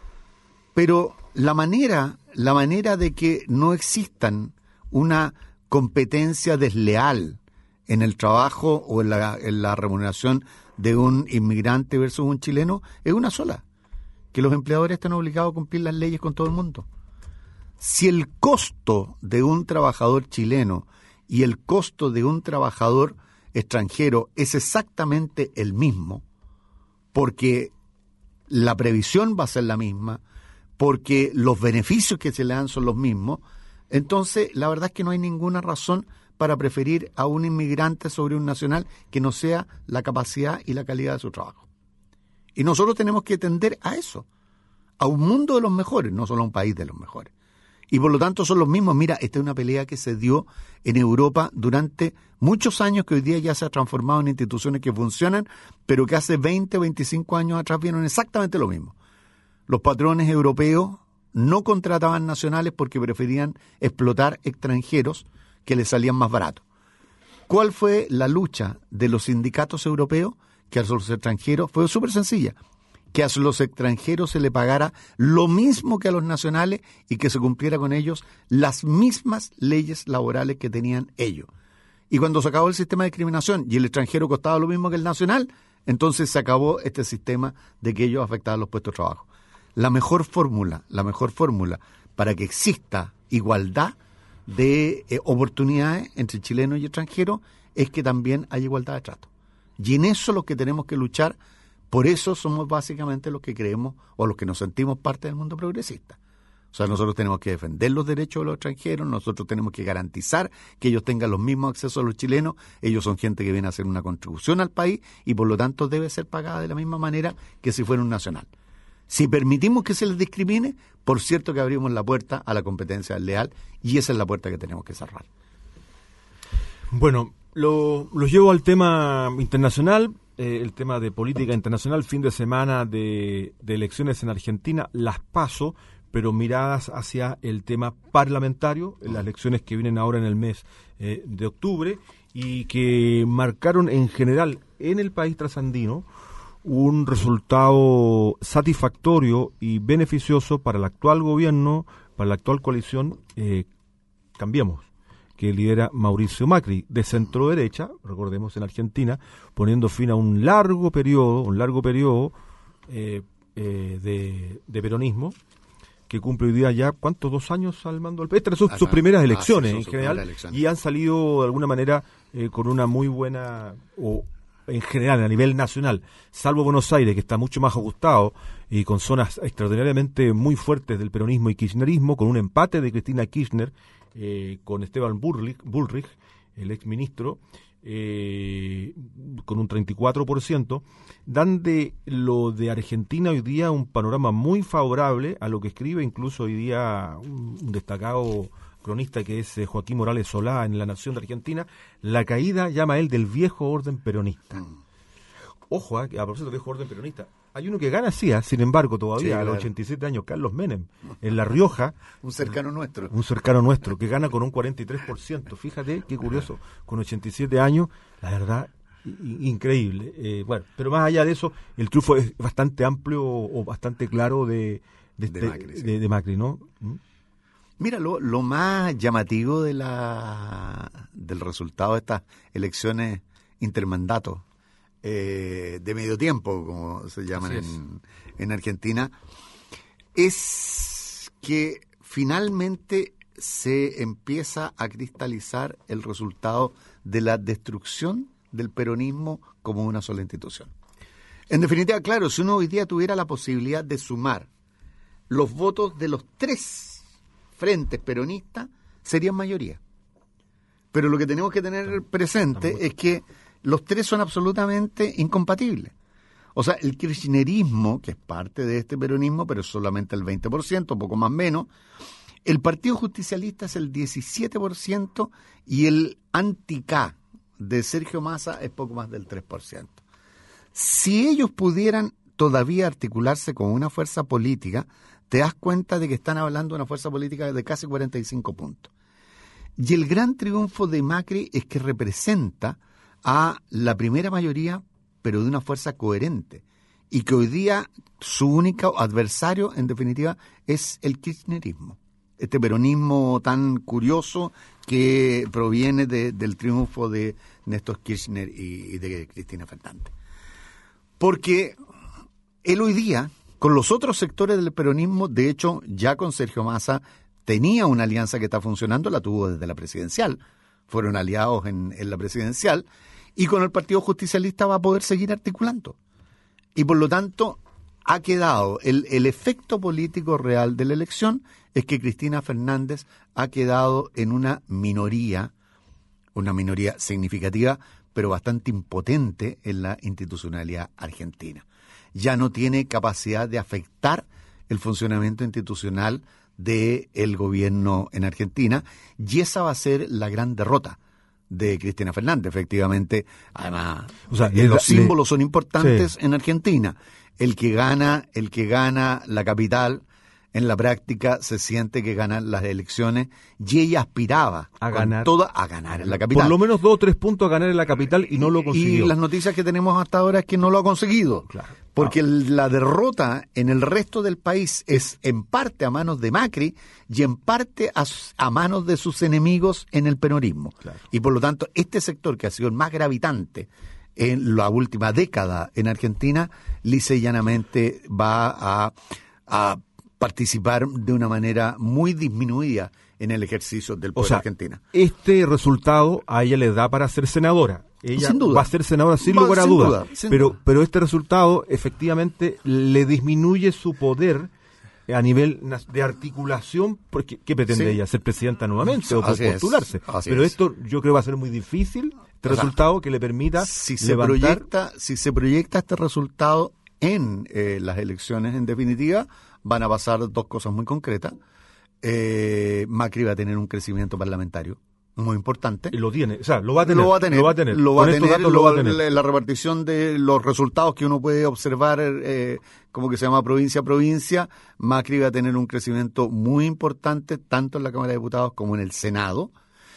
Pero la manera de que no existan una competencia desleal en el trabajo o en la remuneración de un inmigrante versus un chileno es una sola: que los empleadores están obligados a cumplir las leyes con todo el mundo. Si el costo de un trabajador chileno y el costo de un trabajador extranjero es exactamente el mismo, porque la previsión va a ser la misma, porque los beneficios que se le dan son los mismos, entonces la verdad es que no hay ninguna razón para preferir a un inmigrante sobre un nacional que no sea la capacidad y la calidad de su trabajo. Y nosotros tenemos que tender a eso, a un mundo de los mejores, no solo a un país de los mejores. Y por lo tanto son los mismos. Mira, esta es una pelea que se dio en Europa durante muchos años, que hoy día ya se ha transformado en instituciones que funcionan, pero que hace 20 o 25 años atrás vieron exactamente lo mismo. Los patrones europeos no contrataban nacionales porque preferían explotar extranjeros que les salían más baratos. ¿Cuál fue la lucha de los sindicatos europeos? Que a los extranjeros fue súper sencilla: que a los extranjeros se le pagara lo mismo que a los nacionales y que se cumpliera con ellos las mismas leyes laborales que tenían ellos. Y cuando se acabó el sistema de discriminación y el extranjero costaba lo mismo que el nacional, entonces se acabó este sistema de que ellos afectaban los puestos de trabajo. La mejor fórmula para que exista igualdad de oportunidades entre chilenos y extranjeros es que también haya igualdad de trato. Y en eso es lo que tenemos que luchar. Por eso somos básicamente los que creemos o los que nos sentimos parte del mundo progresista. O sea, nosotros tenemos que defender los derechos de los extranjeros, nosotros tenemos que garantizar que ellos tengan los mismos accesos a los chilenos. Ellos son gente que viene a hacer una contribución al país y por lo tanto debe ser pagada de la misma manera que si fuera un nacional. Si permitimos que se les discrimine, por cierto que abrimos la puerta a la competencia desleal, y esa es la puerta que tenemos que cerrar. Bueno, los llevo al tema internacional. El tema de política internacional, fin de semana de elecciones en Argentina, las PASO, pero miradas hacia el tema parlamentario, las elecciones que vienen ahora en el mes de octubre y que marcaron en general en el país trasandino un resultado satisfactorio y beneficioso para el actual gobierno, para la actual coalición Cambiemos, que lidera Mauricio Macri, de centro derecha, recordemos, en Argentina, poniendo fin a un largo periodo de peronismo, que cumple hoy día ya, ¿cuántos? 2 años al mando del país. Estas son sus primeras elecciones en general, y han salido de alguna manera con una muy buena, o en general a nivel nacional, salvo Buenos Aires, que está mucho más ajustado y con zonas extraordinariamente muy fuertes del peronismo y kirchnerismo, con un empate de Cristina Kirchner con Esteban Bullrich, el exministro, con un 34%, dan de lo de Argentina hoy día un panorama muy favorable a lo que escribe incluso hoy día un destacado cronista que es Joaquín Morales Solá en La Nación de Argentina, la caída, llama él, del viejo orden peronista. Ojo, a propósito del viejo orden peronista, hay uno que gana, sí, sin embargo, todavía a los 87 años, Carlos Menem, en La Rioja. Un cercano nuestro, que gana con un 43%. Fíjate, qué curioso, con 87 años, la verdad, increíble. Bueno, pero más allá de eso, el triunfo es bastante amplio o bastante claro de Macri, ¿no? Mira, lo más llamativo del resultado de estas elecciones intermandato, de medio tiempo, como se llaman en Argentina, es que finalmente se empieza a cristalizar el resultado de la destrucción del peronismo como una sola institución. En definitiva, claro, si uno hoy día tuviera la posibilidad de sumar los votos de los 3 frentes peronistas, serían mayoría. Pero lo que tenemos que tener presente es que los 3 son absolutamente incompatibles. O sea, el kirchnerismo, que es parte de este peronismo, pero es solamente el 20%, poco más menos. El Partido Justicialista es el 17% y el anti-K de Sergio Massa es poco más del 3%. Si ellos pudieran todavía articularse con una fuerza política, te das cuenta de que están hablando de una fuerza política de casi 45 puntos. Y el gran triunfo de Macri es que representa a la primera mayoría, pero de una fuerza coherente, y que hoy día su único adversario, en definitiva, es el kirchnerismo. Este peronismo tan curioso que proviene del triunfo de Néstor Kirchner y de Cristina Fernández. Porque él hoy día, con los otros sectores del peronismo, de hecho, ya con Sergio Massa, tenía una alianza que está funcionando, la tuvo desde la presidencial, fueron aliados en la presidencial, y con el Partido Justicialista va a poder seguir articulando. Y por lo tanto, ha quedado, el efecto político real de la elección es que Cristina Fernández ha quedado en una minoría significativa, pero bastante impotente en la institucionalidad argentina. Ya no tiene capacidad de afectar el funcionamiento institucional del gobierno en Argentina, y esa va a ser la gran derrota de Cristina Fernández, efectivamente. Además, los símbolos son importantes en Argentina. El que gana la capital, en la práctica se siente que gana las elecciones, y ella aspiraba a ganar en la capital. Por lo menos 2 o 3 puntos a ganar en la capital y no lo consiguió. Y las noticias que tenemos hasta ahora es que no lo ha conseguido. Claro. Porque la derrota en el resto del país es en parte a manos de Macri y en parte a manos de sus enemigos en el peronismo. Claro. Y por lo tanto, este sector que ha sido el más gravitante en la última década en Argentina, lisa y llanamente va a participar de una manera muy disminuida en el ejercicio del poder argentino. Este resultado a ella le da para ser senadora. Ella sin duda va a ser senadora sin lugar a duda. Pero este resultado efectivamente le disminuye su poder a nivel de articulación, porque ¿qué pretende ella? ¿Ser presidenta nuevamente o postularse? Pero esto yo creo va a ser muy difícil, resultado que le permita levantar. Si se proyecta este resultado en las elecciones en definitiva, van a pasar 2 cosas muy concretas. Macri va a tener un crecimiento parlamentario muy importante. Y lo tiene, o sea, lo va a tener. La repartición de los resultados que uno puede observar, como que se llama provincia a provincia, Macri va a tener un crecimiento muy importante, tanto en la Cámara de Diputados como en el Senado,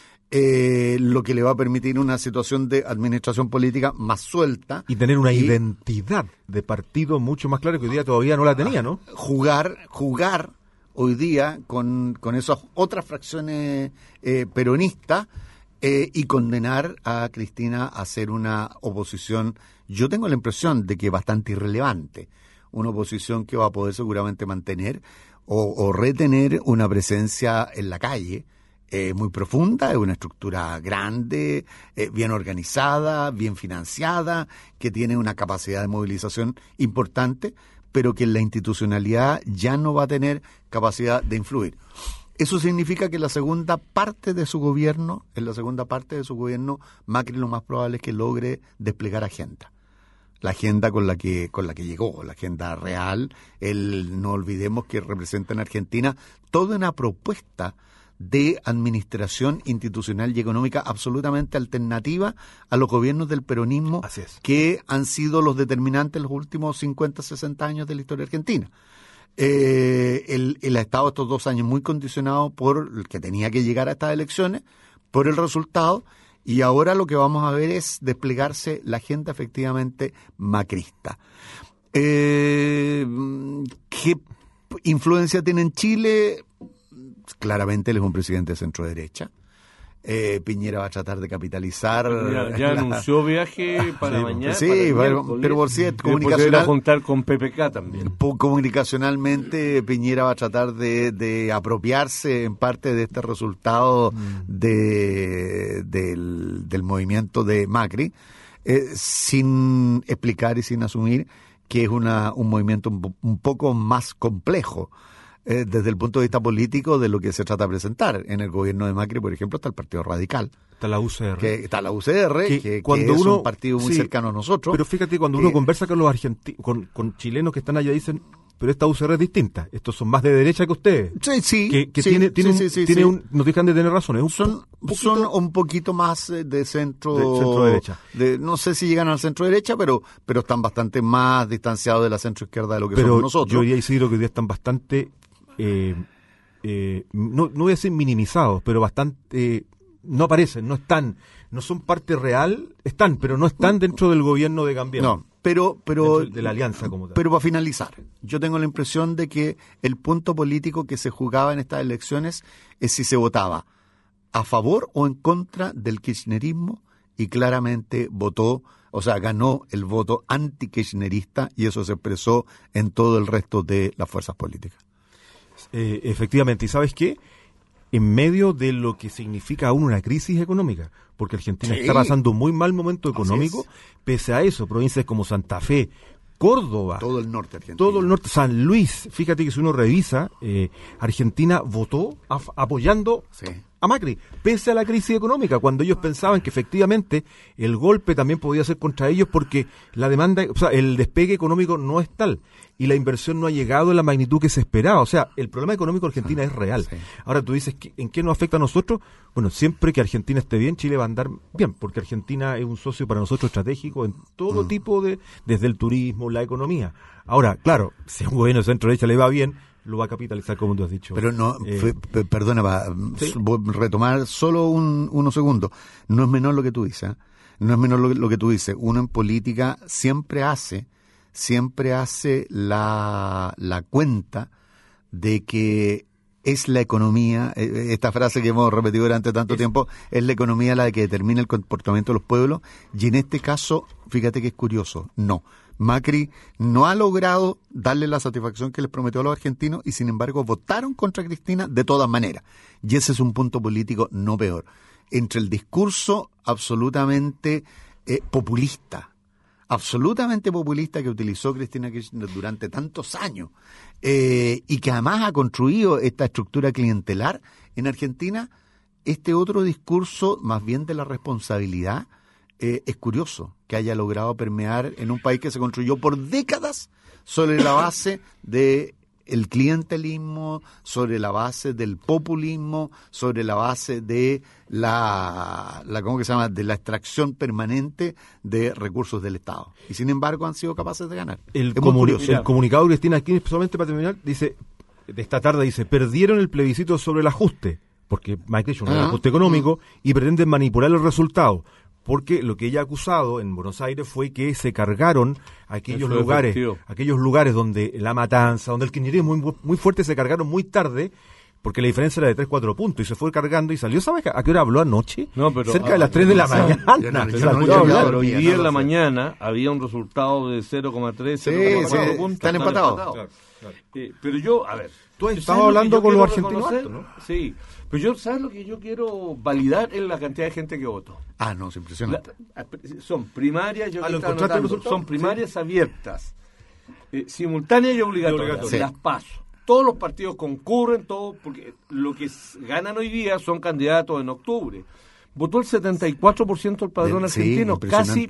lo que le va a permitir una situación de administración política más suelta. Y tener una identidad de partido mucho más clara, que hoy día todavía no la tenía, ¿no? Jugar hoy día con esas otras fracciones peronistas y condenar a Cristina a hacer una oposición, yo tengo la impresión de que bastante irrelevante, una oposición que va a poder seguramente mantener o retener una presencia en la calle muy profunda, es una estructura grande, bien organizada, bien financiada, que tiene una capacidad de movilización importante, pero que en la institucionalidad ya no va a tener capacidad de influir. Eso significa que en la segunda parte de su gobierno, Macri lo más probable es que logre desplegar agenda. La agenda con la que llegó, la agenda real. No olvidemos que representa en Argentina toda una propuesta de administración institucional y económica absolutamente alternativa a los gobiernos del peronismo que han sido los determinantes en los últimos 50, 60 años de la historia argentina. Él ha estado estos 2 años muy condicionado por el que tenía que llegar a estas elecciones, por el resultado, y ahora lo que vamos a ver es desplegarse la agenda efectivamente macrista. ¿Qué influencia tiene en Chile? Claramente él es un presidente de centro derecha. Piñera va a tratar de capitalizar. Ya anunció viaje para mañana. Sí, pero por cierto, comunicacional, a juntar con PPK también. Comunicacionalmente, Piñera va a tratar de apropiarse en parte de este resultado del movimiento de Macri, sin explicar y sin asumir que es un movimiento un poco más complejo. desde el punto de vista político de lo que se trata de presentar. En el gobierno de Macri, por ejemplo, está el Partido Radical. Está la UCR. Está la UCR, que cuando es uno, un partido muy cercano a nosotros. Pero fíjate, cuando uno conversa con los argentinos, con chilenos que están allá, dicen, pero esta UCR es distinta. Estos son más de derecha que ustedes. Sí. No dejan de tener razón. Son un poquito más de centro derecha. No sé si llegan al centro derecha, pero están bastante más distanciados de la centro izquierda de lo que somos nosotros. Yo diría, Isidro, que hoy día están bastante, no voy a decir minimizados, pero bastante, no aparecen, no están, no son parte real, están, pero no están dentro del gobierno de Cambiemos. No. Pero de la alianza como tal. Pero para finalizar, yo tengo la impresión de que el punto político que se jugaba en estas elecciones es si se votaba a favor o en contra del kirchnerismo, y claramente ganó el voto anti-kirchnerista, y eso se expresó en todo el resto de las fuerzas políticas. Efectivamente, ¿y sabes qué? En medio de lo que significa aún una crisis económica, porque Argentina está pasando un muy mal momento económico, pese a eso, provincias como Santa Fe, Córdoba, todo el norte argentino, San Luis, fíjate que si uno revisa, Argentina votó apoyando a Macri, pese a la crisis económica, cuando ellos pensaban que efectivamente el golpe también podía ser contra ellos, porque la demanda, el despegue económico no es tal, y la inversión no ha llegado en la magnitud que se esperaba. O sea, el problema económico de Argentina es real. Sí. Ahora tú dices, ¿en qué nos afecta a nosotros? Bueno, siempre que Argentina esté bien, Chile va a andar bien, porque Argentina es un socio para nosotros estratégico en todo tipo desde el turismo, la economía. Ahora, claro, si a un gobierno de centro derecha le va bien, lo va a capitalizar, como tú has dicho. Pero no, perdona, voy a retomar solo unos segundos. No es menor lo que tú dices, ¿eh? No es menor lo que tú dices. Uno en política siempre hace la cuenta de que es la economía, esta frase que hemos repetido durante tanto tiempo, es la economía la que determina el comportamiento de los pueblos, y en este caso, fíjate que es curioso, no. Macri no ha logrado darle la satisfacción que les prometió a los argentinos, y sin embargo votaron contra Cristina de todas maneras. Y ese es un punto político no peor. Entre el discurso absolutamente populista que utilizó Cristina Kirchner durante tantos años, y que además ha construido esta estructura clientelar en Argentina, este otro discurso más bien de la responsabilidad, es curioso que haya logrado permear en un país que se construyó por décadas sobre la base de el clientelismo, sobre la base del populismo, sobre la base de ¿cómo que se llama?, de la extracción permanente de recursos del Estado. Y sin embargo han sido capaces de ganar. El comunicado de Cristina Kirchner, solamente para terminar, dice, de esta tarde dice, perdieron el plebiscito sobre el ajuste, porque Macri hizo un ajuste económico, y pretenden manipular el resultado. Porque lo que ella ha acusado en Buenos Aires fue que se cargaron aquellos lugares donde la matanza, donde el kirchnerismo muy, muy fuerte, se cargaron muy tarde, porque la diferencia era de 3-4 puntos, y se fue cargando y salió. ¿Sabes a qué hora habló anoche? No, pero, cerca de las 3 de la mañana. Hoy día en la mañana había un resultado de 0,3, 0,4 puntos. Están empatados. Claro. Pero yo, a ver, tú estabas hablando con los argentinos, ¿no? Sí. Pero yo, ¿sabes lo que yo quiero validar? Es la cantidad de gente que votó. No, es impresionante. Son primarias, son primarias abiertas, simultáneas y obligatorias. Las paso. Todos los partidos concurren, porque lo que ganan hoy día son candidatos en octubre. Votó el 74% del padrón argentino, casi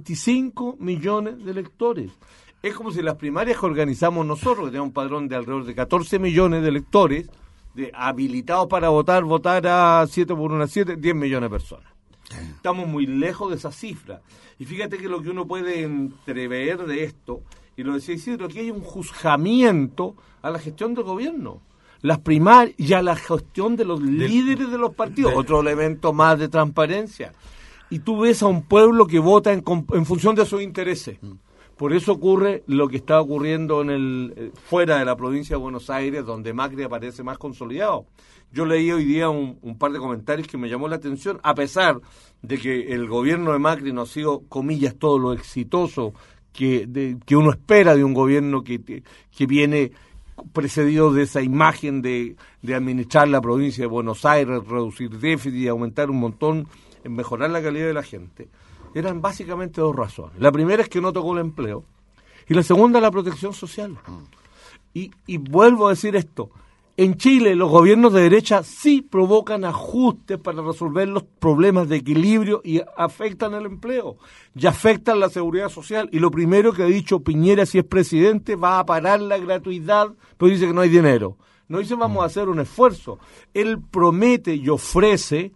25 millones de electores. Es como si las primarias que organizamos nosotros, que tenemos un padrón de alrededor de 14 millones de electores, habilitados para votar a 7 por 1 a 7, 10 millones de personas. Estamos muy lejos de esa cifra. Y fíjate que lo que uno puede entrever de esto, y lo decía Isidro, que hay un juzgamiento a la gestión del gobierno, las primarias y a la gestión de los líderes de los partidos, otro elemento más de transparencia. Y tú ves a un pueblo que vota en función de sus intereses. Por eso ocurre lo que está ocurriendo fuera de la provincia de Buenos Aires, donde Macri aparece más consolidado. Yo leí hoy día un par de comentarios que me llamó la atención, a pesar de que el gobierno de Macri no ha sido, comillas, todo lo exitoso que uno espera de un gobierno que viene precedido de esa imagen de administrar la provincia de Buenos Aires, reducir déficit y aumentar un montón, en mejorar la calidad de la gente. Eran básicamente dos razones. La primera es que no tocó el empleo, y la segunda la protección social. Y vuelvo a decir esto, en Chile los gobiernos de derecha sí provocan ajustes para resolver los problemas de equilibrio y afectan el empleo, y afectan la seguridad social. Y lo primero que ha dicho Piñera, si es presidente, va a parar la gratuidad, pero dice que no hay dinero. No dice vamos a hacer un esfuerzo. Él promete y ofrece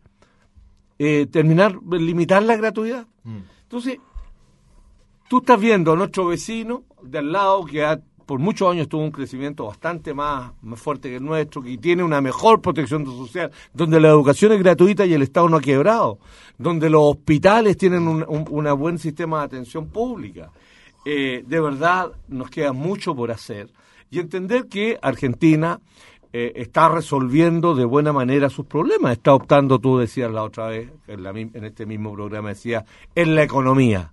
limitar la gratuidad. Entonces, tú estás viendo a nuestro vecino de al lado que por muchos años tuvo un crecimiento bastante más fuerte que el nuestro, que tiene una mejor protección social, donde la educación es gratuita y el Estado no ha quebrado, donde los hospitales tienen un buen sistema de atención pública. De verdad, nos queda mucho por hacer y entender que Argentina está resolviendo de buena manera sus problemas, está optando, tú decías la otra vez, en este mismo programa decías, en la economía.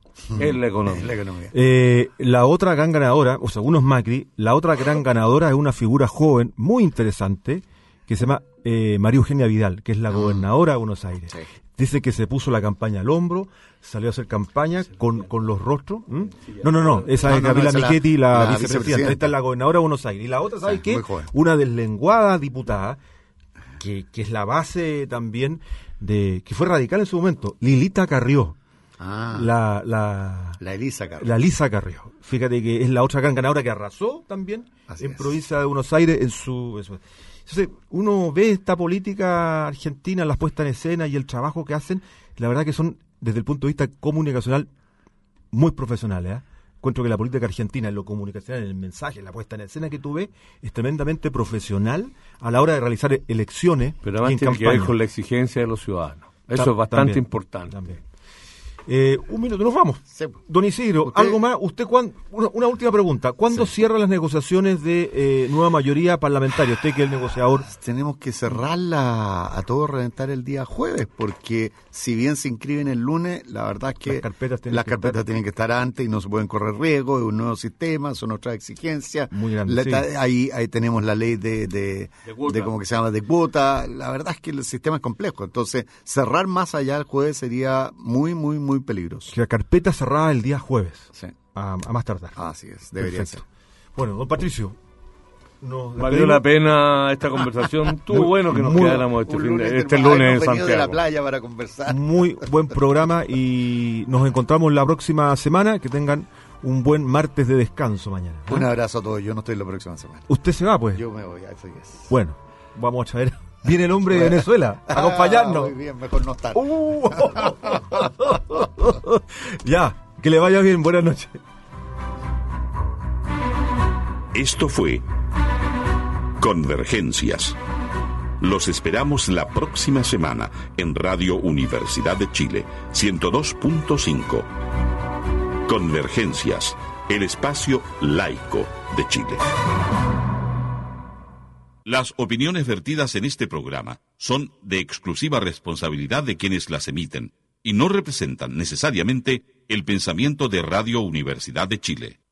La otra gran ganadora, o según Macri, la otra gran ganadora es una figura joven muy interesante que se llama María Eugenia Vidal, que es la gobernadora de Buenos Aires. Sí. Dice que se puso la campaña al hombro, salió a hacer campaña con los rostros. No, esa es Gabriela Michetti, la vicepresidenta. Esta es la gobernadora de BuenosIres. Y la otra, ¿sabes qué? Una deslenguada diputada, que es la base también que fue radical en su momento, Lilita Carrió. La Elisa Carrió. La Elisa Carrió. Fíjate que es la otra gran ganadora que arrasó también en provincia de Buenos Aires en su. Entonces, uno ve esta política argentina, las puestas en escena y el trabajo que hacen, la verdad que son, desde el punto de vista comunicacional, muy profesionales. Encuentro que la política argentina en lo comunicacional, en el mensaje, en la puesta en escena que tú ves, es tremendamente profesional a la hora de realizar elecciones. Pero además tiene que ver con la exigencia de los ciudadanos. Eso es bastante importante. También. Un minuto, nos vamos. Sí. Don Isidro, ¿algo más? Una última pregunta. ¿Cuándo cierran las negociaciones de nueva mayoría parlamentaria? Usted que es el negociador. Tenemos que cerrarla a todo reventar el día jueves, porque si bien se inscriben el lunes, la verdad es que las carpetas tienen que estar antes y no se pueden correr riesgo, es un nuevo sistema, son otras exigencias. Muy grande, ahí tenemos la ley de ¿cómo que se llama? De cuota. La verdad es que el sistema es complejo, entonces cerrar más allá el jueves sería muy peligroso. Que la carpeta cerrada el día jueves. Sí. A más tardar. Así es, debería ser. Bueno, don Patricio. Valió la pena esta conversación. Estuvo bueno que nos quedáramos este lunes en Santiago. De la playa para conversar. Muy buen programa y nos encontramos la próxima semana. Que tengan un buen martes de descanso mañana. Un abrazo a todos. Yo no estoy la próxima semana. ¿Usted se va, pues? Yo me voy, eso es. Bueno, vamos a traer. Viene el hombre de Venezuela a acompañarnos. Muy bien, mejor no estar. Ya, que le vaya bien. Buenas noches. Esto fue Convergencias. Los esperamos la próxima semana en Radio Universidad de Chile, 102.5. Convergencias, el espacio laico de Chile. Las opiniones vertidas en este programa son de exclusiva responsabilidad de quienes las emiten y no representan necesariamente el pensamiento de Radio Universidad de Chile.